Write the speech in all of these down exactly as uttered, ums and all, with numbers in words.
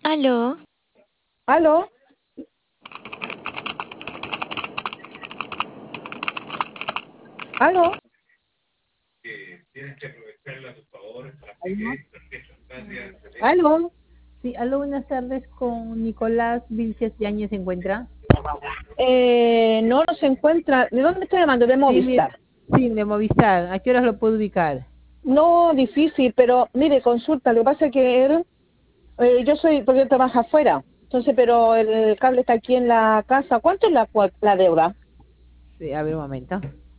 Aló, ¿Aló? ¿Aló? ¿Aló? ¿Aló? Sí, aló, buenas tardes, con Nicolás Vilches Yáñez se encuentra. Eh, no, no se encuentra. ¿De dónde estoy llamando? De Sí, mi- Movistar. sí, de Movistar. ¿A qué horas lo puedo ubicar? No, difícil, pero mire, consulta. Lo que pasa es que él, eh, yo soy, porque él trabaja afuera. Entonces, pero el cable está aquí en la casa. ¿Cuánto es la, cua- la deuda? Sí, a ver un momento.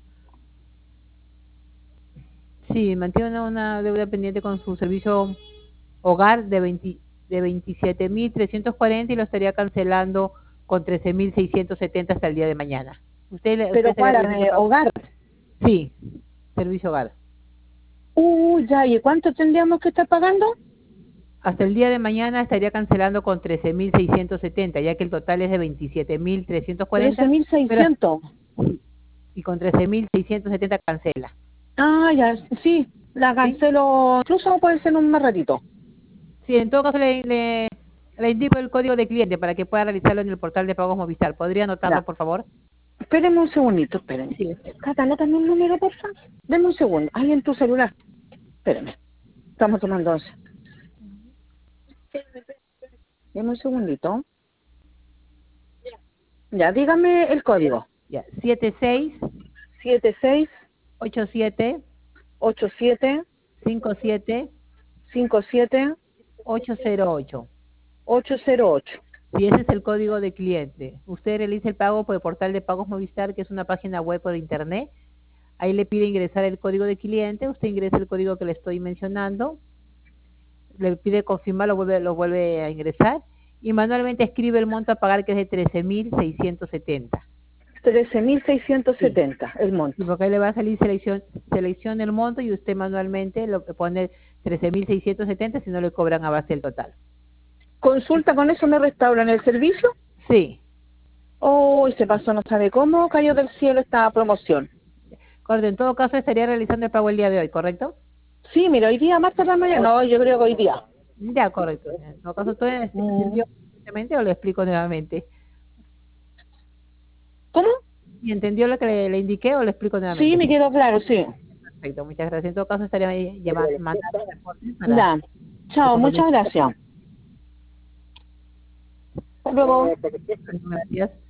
Sí, mantiene una, una deuda pendiente con su servicio hogar de veinte de veintisiete mil trescientos cuarenta y lo estaría cancelando con trece mil seiscientos setenta hasta el día de mañana. ¿Usted, le- usted ¿Pero estaría cuál? realizando Eh, pago? ¿Hogar? Sí, servicio hogar. Uh, ya. ¿Y cuánto tendríamos que estar pagando? Hasta el día de mañana estaría cancelando con trece mil seiscientos setenta, ya que el total es de veintisiete mil trescientos Trece cuarenta, mil pero seiscientos. y con trece mil seiscientos setenta cancela. Ah, ya. Sí, la ¿Sí? cancelo. Incluso puede ser un más ratito. Sí, en todo caso le, le, le indico el código de cliente para que pueda realizarlo en el portal de pagos Movistar. ¿Podría anotarlo, Ya. por favor? Espérenme un segundito, espérenme. Sí. Cata, anótame un número, por favor. Deme un segundo. Ahí en tu celular. Espérenme. Estamos tomando once. Deme un segundito. Ya, dígame el código. Ya, siete seis Siete seis ocho siete ocho siete cinco siete cinco siete ocho cero ocho. ocho cero ocho. Si ese es el código de cliente, usted realiza el pago por el portal de pagos Movistar, que es una página web por internet. Ahí le pide ingresar el código de cliente, usted ingresa el código que le estoy mencionando, le pide confirmar, lo vuelve, lo vuelve a ingresar y manualmente escribe el monto a pagar, que es de trece mil seiscientos setenta. Trece mil seiscientos Sí, setenta el y monto. porque ahí le va a salir selección, selecciona el monto y usted manualmente lo que pone trece mil seiscientos setenta, si no le cobran a base del total. Consulta, ¿con eso me restauran el servicio? Sí, Oh, se pasó, no sabe cómo cayó del cielo esta promoción. correcto. En todo caso estaría realizando el pago el día de hoy, ¿correcto? Sí, mira, hoy día más tarde la mañana. O- No, yo creo que hoy día. ya, correcto. En todo caso, ¿todo Mm. entendió perfectamente o le explico nuevamente? ¿Cómo? ¿Y entendió lo que le, le indiqué o le explico Sí, nuevamente? me quedó claro, sí. Perfecto, muchas gracias. En todo caso, estaría ahí lleva- mandando reportes para Ya. el Chao, muchas compromiso. gracias. Hasta luego. Gracias.